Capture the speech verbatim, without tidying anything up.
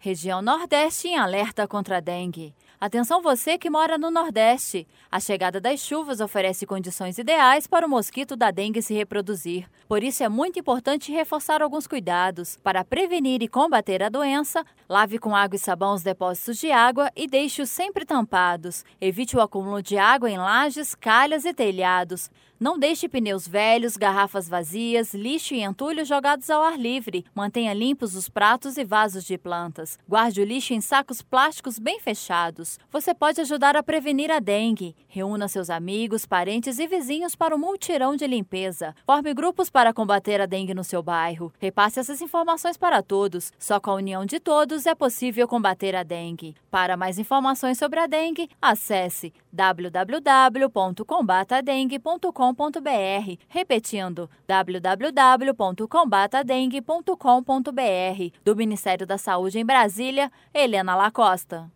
Região Nordeste em alerta contra a dengue. Atenção você que mora no Nordeste. A chegada das chuvas oferece condições ideais para o mosquito da dengue se reproduzir. Por isso é muito importante reforçar alguns cuidados. Para prevenir e combater a doença, lave com água e sabão os depósitos de água e deixe-os sempre tampados. Evite o acúmulo de água em lajes, calhas e telhados. Não deixe pneus velhos, garrafas vazias, lixo e entulho jogados ao ar livre. Mantenha limpos os pratos e vasos de plantas. Guarde o lixo em sacos plásticos bem fechados. Você pode ajudar a prevenir a dengue. Reúna seus amigos, parentes e vizinhos para um mutirão de limpeza. Forme grupos para combater a dengue no seu bairro. Repasse essas informações para todos. Só com a união de todos é possível combater a dengue. Para mais informações sobre a dengue, acesse w w w ponto combata dengue ponto com ponto b r. Repetindo, w w w ponto combata dengue ponto com ponto b r. Do Ministério da Saúde em Brasília, Helena Lacosta.